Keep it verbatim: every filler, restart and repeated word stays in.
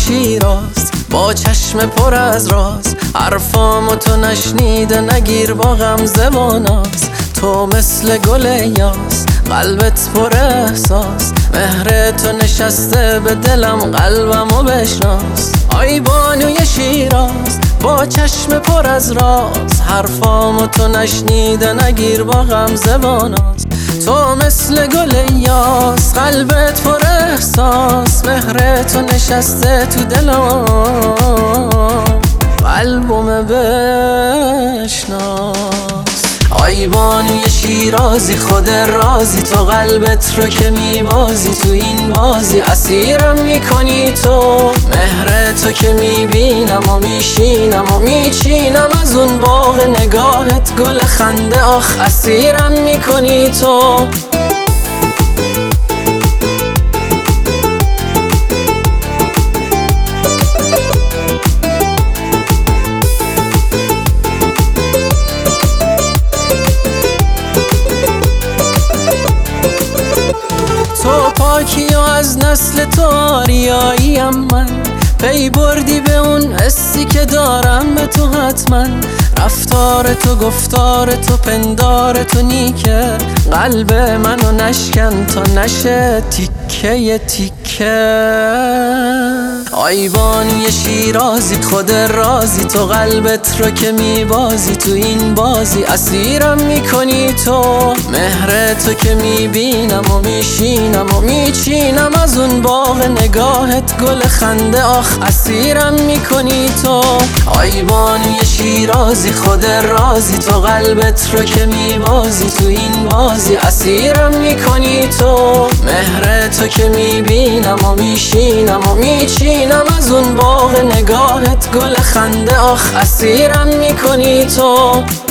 شیراز با چشم پر از راز، حرفامو تو نشنیده نگیر با غمزه و ناز. تو مثل گل یاس، قلبت پر احساس، مهر تو نشسته به دلم، قلبمو بشناس. آی بانوی شیراز با چشم پر از راز، حرفامو تو نشنیده نگیر با غمزه و ناز. تو مثل گل یاس، قلبت پر احساس، مهر تو نشسته تو دلم، قلبم بشناس. آی بانوی شیرازی خود رازی، تو قلبت رو که میبازی تو این بازی، اسیرم میکنی تو. مهر تو که میبینم و میشینم و میچینم از اون باغ نگاهت، گل خنده آخ اسیرم میکنی تو. تو پاکی و از نسل تو آریاییم من، پی بردی به اون حسی که دارم به تو حتما. رفتار تو گفتار تو پندار تو نیکه، قلب منو نشکن تا نشه تیکه تیکه. آی بانوی شیرازی خود رازی، تو قلبت رو که میبازی تو این بازی، اسیرم میکنی تو. مهر تو که میبینم و میشینم و میچینم از اون باغ نگاهت، گل خنده آخ اسیرم میکنی تو. آی بانوی شیرازی خود رازی، تو قلبت رو که میبازی تو این بازی، اسیرم میکنی تو. مهر تو که میبینم و میشینم و میچینم از اون باغ نگاهت، گل خنده آخ اسیرم میکنی تو.